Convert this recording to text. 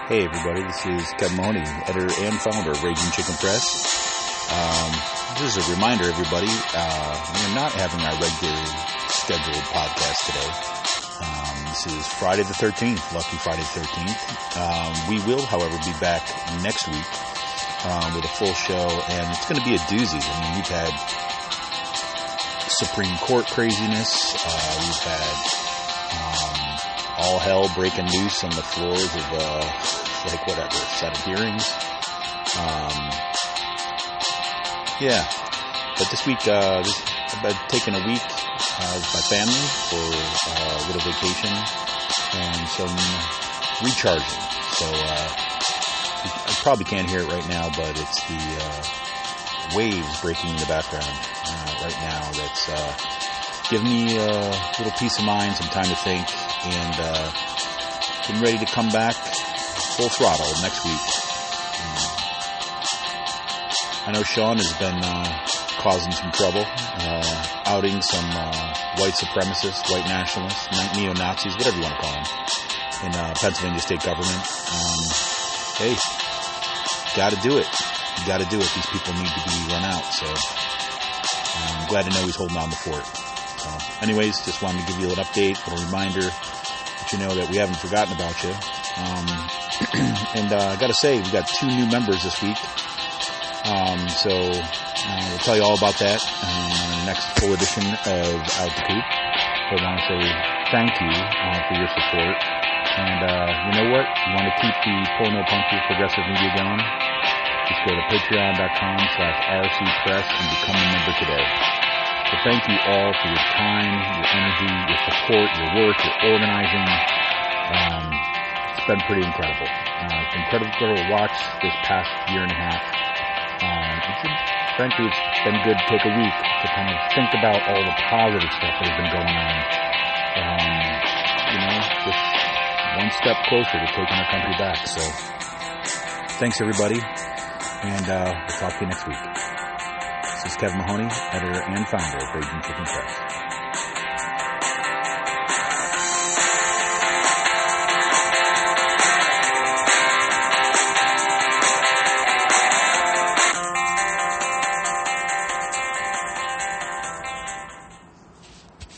Hey everybody, this is Kevin Mahoney, editor and founder of Raging Chicken Press. This is a reminder, everybody, we're not having our regular scheduled podcast today. This is Friday the 13th, lucky Friday the 13th. We will, however, be back next week with a full show, and it's going to be a doozy. I mean, we've had Supreme Court craziness, we've had all hell breaking loose on the floors of, Senate hearings. But this week, I've taken a week with my family for a little vacation and some recharging. So, I probably can't hear it right now, but it's the waves breaking in the background right now that's giving me a little peace of mind, some time to think, and getting ready to come back full throttle next week. I know Sean has been causing some trouble, outing some white supremacists, white nationalists, neo-Nazis, whatever you want to call them, in Pennsylvania state government. Hey, got to do it. You got to do it. These people need to be run out. So I'm glad to know he's holding on the fort. So, anyways, just wanted to give you an update, a reminder, let you know that we haven't forgotten about you. And I got to say, we got 2 new members this week. So we'll tell you all about that on the next full edition of Out the Coop. But I want to say thank you for your support. And you know what? You want to keep the Pull No Punches progressive media going? Just go to patreon.com/rcpress and become a member today. So thank you all for your time, your energy, your support, your work, your organizing. It's been pretty incredible. It's incredible to watch this past year and a half. Frankly, it's been good to take a week to kind of think about all the positive stuff that has been going on. Just one step closer to taking our country back. So, thanks everybody, and we'll talk to you next week. This is Kevin Mahoney, editor and founder of Raging Chicken Press.